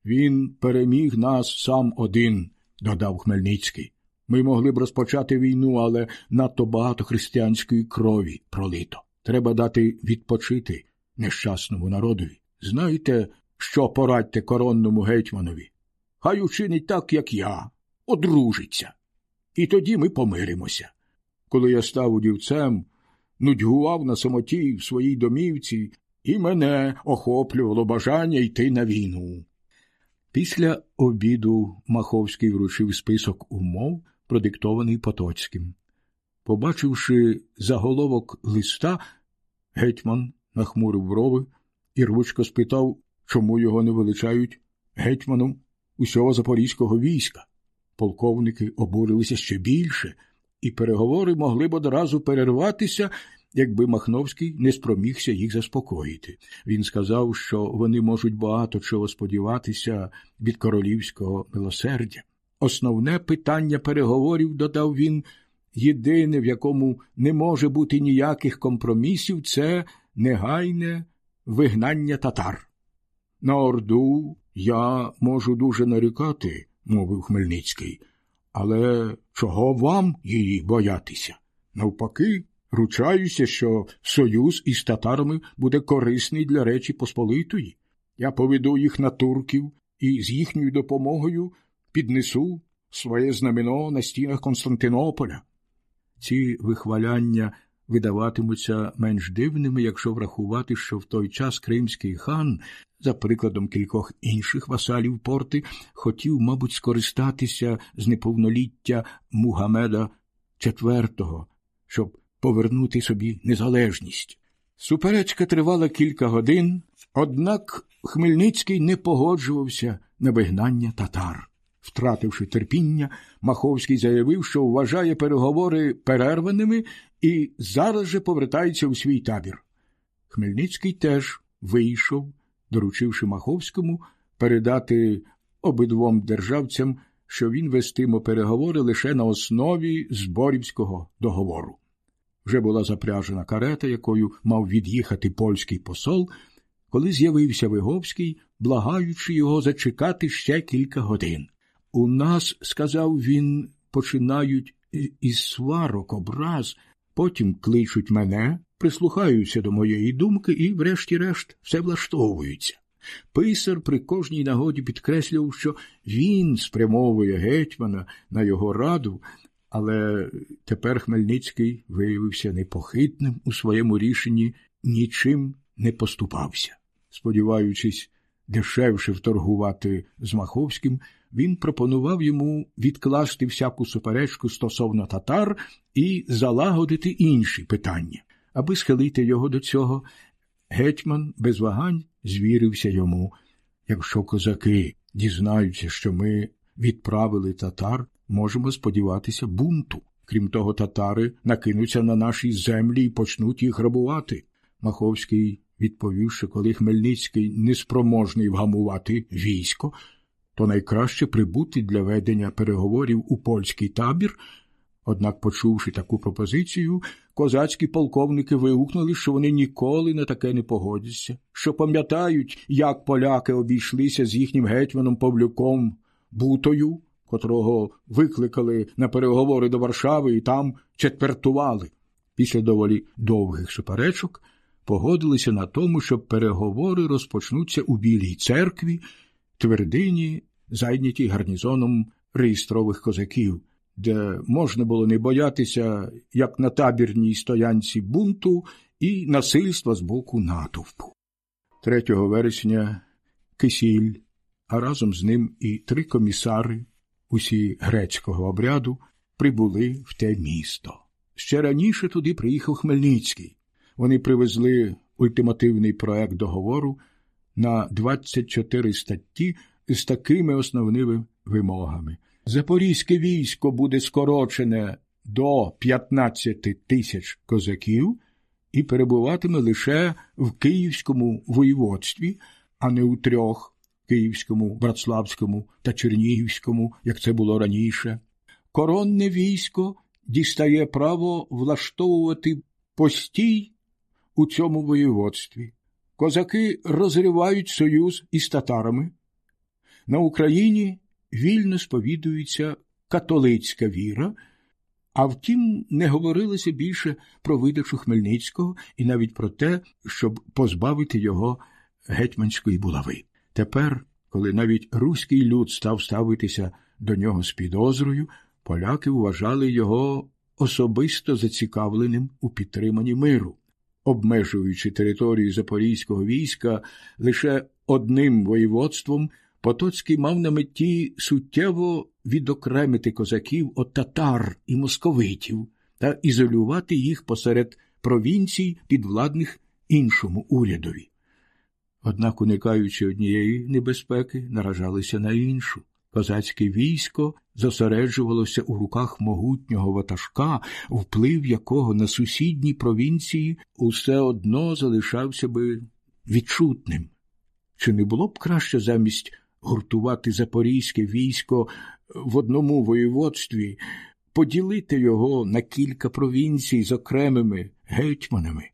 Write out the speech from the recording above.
Він переміг нас сам один, додав Хмельницький. Ми могли б розпочати війну, але надто багато християнської крові пролито. Треба дати відпочити нещасному народові. Знаєте, що порадьте коронному гетьманові? Хай учинить так, як я, одружиться. І тоді ми помиримося. Коли я став удівцем, нудьгував на самоті в своїй домівці, і мене охоплювало бажання йти на війну. Після обіду Маховський вручив список умов, продиктований Потоцьким. Побачивши заголовок листа, гетьман нахмурив брови і рвучко спитав, чому його не величають гетьманом усього запорізького війська. Полковники обурилися ще більше, і переговори могли б одразу перерватися, якби Махновський не спромігся їх заспокоїти. Він сказав, що вони можуть багато чого сподіватися від королівського милосердя. Основне питання переговорів, додав він, єдине, в якому не може бути ніяких компромісів, це негайне вигнання татар. На Орду я можу дуже нарікати, мовив Хмельницький, але чого вам її боятися? Навпаки, ручаюся, що союз із татарами буде корисний для Речі Посполитої. Я поведу їх на турків і з їхньою допомогою піднесу своє знамено на стінах Константинополя. Ці вихваляння видаватимуться менш дивними, якщо врахувати, що в той час кримський хан, за прикладом кількох інших васалів порти, хотів, мабуть, скористатися з неповноліття Мухаммеда IV, щоб повернути собі незалежність. Суперечка тривала кілька годин, однак Хмельницький не погоджувався на вигнання татар. Втративши терпіння, Маховський заявив, що вважає переговори перерваними і зараз же повертається у свій табір. Хмельницький теж вийшов, доручивши Маховському передати обидвом державцям, що він вестиме переговори лише на основі Зборівського договору. Вже була запряжена карета, якою мав від'їхати польський посол, коли з'явився Виговський, благаючи його зачекати ще кілька годин. «У нас, – сказав він, – починають із сварок, образ, потім кличуть мене, прислухаються до моєї думки і, врешті-решт, все влаштовується». Писар при кожній нагоді підкреслював, що він спрямовує гетьмана на його раду, але тепер Хмельницький виявився непохитним у своєму рішенні, нічим не поступався. Сподіваючись дешевше вторгувати з Маховським, він пропонував йому відкласти всяку суперечку стосовно татар і залагодити інші питання. Аби схилити його до цього, гетьман без вагань звірився йому: «Якщо козаки дізнаються, що ми відправили татар, можемо сподіватися бунту. Крім того, татари накинуться на наші землі і почнуть їх грабувати». Маховський відповів, що коли Хмельницький неспроможний вгамувати військо, то найкраще прибути для ведення переговорів у польський табір. Однак, почувши таку пропозицію, козацькі полковники вигукнули, що вони ніколи на таке не погодяться, що пам'ятають, як поляки обійшлися з їхнім гетьманом Павлюком Бутою, котрого викликали на переговори до Варшави і там четвертували. Після доволі довгих суперечок погодилися на тому, що переговори розпочнуться у Білій церкві, твердині, зайнятій гарнізоном реєстрових козаків, де можна було не боятися, як на табірній стоянці, бунту і насильства з боку натовпу. 3 вересня Кисіль, а разом з ним і 3 комісари, усі грецького обряду, прибули в те місто. Ще раніше туди приїхав Хмельницький. Вони привезли ультимативний проект договору на 24 статті з такими основними вимогами. Запорізьке військо буде скорочене до 15 тисяч козаків і перебуватиме лише в Київському воєводстві, а не у 3 – Київському, Братславському та Чернігівському, як це було раніше. Коронне військо дістає право влаштовувати постій у цьому воєводстві. Козаки розривають союз із татарами, На Україні вільно сповідується католицька віра, а втім не говорилося більше про видачу Хмельницького і навіть про те, щоб позбавити його гетьманської булави. Тепер, коли навіть руський люд став ставитися до нього з підозрою, поляки вважали його особисто зацікавленим у підтриманні миру. Обмежуючи територію запорізького війська лише одним воєводством, Потоцький мав на меті суттєво відокремити козаків від татар і московитів та ізолювати їх посеред провінцій, підвладних іншому урядові. Однак, уникаючи однієї небезпеки, наражалися на іншу. Козацьке військо зосереджувалося у руках могутнього ватажка, вплив якого на сусідні провінції усе одно залишався би відчутним. Чи не було б краще замість гуртувати запорізьке військо в одному воєводстві, поділити його на кілька провінцій з окремими гетьманами,